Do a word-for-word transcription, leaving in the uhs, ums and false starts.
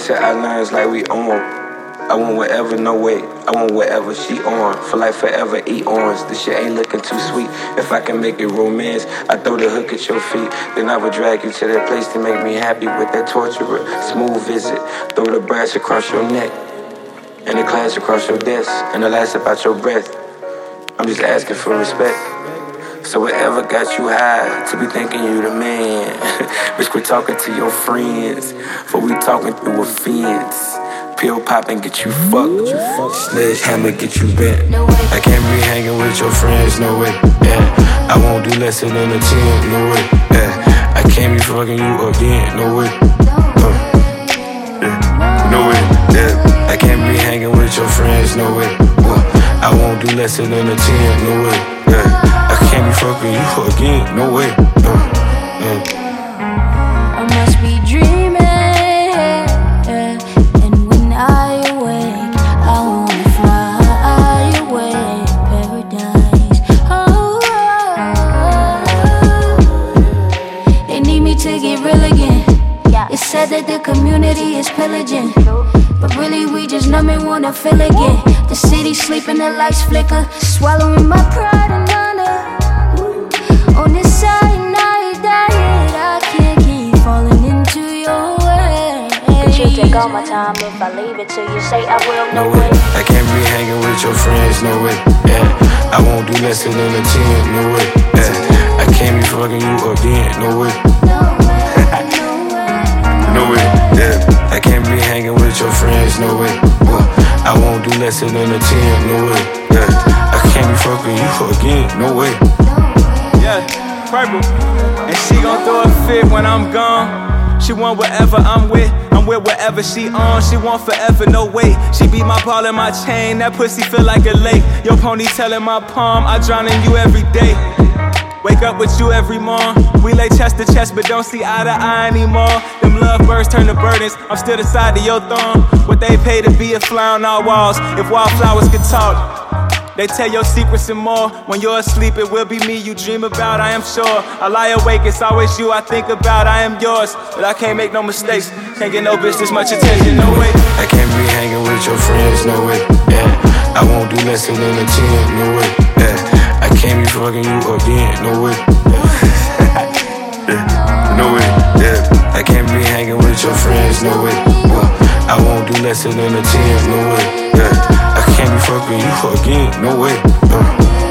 shit I learned is like we on. I want whatever, no wait. I want whatever she on. For like forever, eat orange. This shit ain't looking too sweet. If I can make it romance, I throw the hook at your feet. Then I would drag you to that place to make me happy with that torturer. Smooth visit. Throw the brass across your neck. And the clash across your desk. And the last about your breath. I'm just asking for respect. So whatever got you high to be thinking you the man. Bitch, quit talking to your friends. For we talking through a fence. Pill pop and get you fucked. Sledgehammer get you bent. I can't be hanging with your friends, no way. Yeah, I won't do less than a ten, no way. Yeah, I can't be fucking you again, no way. Uh, yeah, no way. Yeah, I can't be hanging with your friends, no way. Uh, I won't do less than a ten, no way. Yeah, I can't be fucking you again, no way. Uh, yeah. I must be dreaming. Said that the community is pillaging, but really we just numb and wanna feel again. The city sleeping, the lights flicker, swallowing my pride and honor. On this cyanide diet, I can't keep falling into your way. But you take all my time if I leave it till you say I will. No way, I can't be hanging with your friends, no way. Yeah, I won't do less than a ten, no way. Yeah, I can't be fucking you again, no way. No way, yeah, I can't be hanging with your friends, no way. Uh, I won't do less than a ten, no way. Yeah, I can't be fucking you again, no way. Yeah, purple. And she gon' throw a fit when I'm gone. She want whatever I'm with, I'm with whatever she on. She want forever, no wait. She be my ball and my chain, that pussy feel like a lake. Your ponytail in my palm, I drown in you every day. Wake up with you every morn. We lay chest to chest, but don't see eye to eye anymore. Them love birds turn to burdens. I'm still the side of your thorn. What they pay to be a fly on our walls. If wildflowers could talk, they tell your secrets and more. When you're asleep, it will be me you dream about, I am sure. I lie awake, it's always you I think about. I am yours, but I can't make no mistakes. Can't get no bitch this much attention, no way. I can't be hanging with your friends, no way. Yeah, I won't do less than a ten, no way. Yeah, I can't be fucking you again, no way. Yeah, no way, yeah, I can't be hanging with your friends, no way. Uh, I won't do less than a ten, no way. Yeah, I can't be fucking you again, no way. Uh.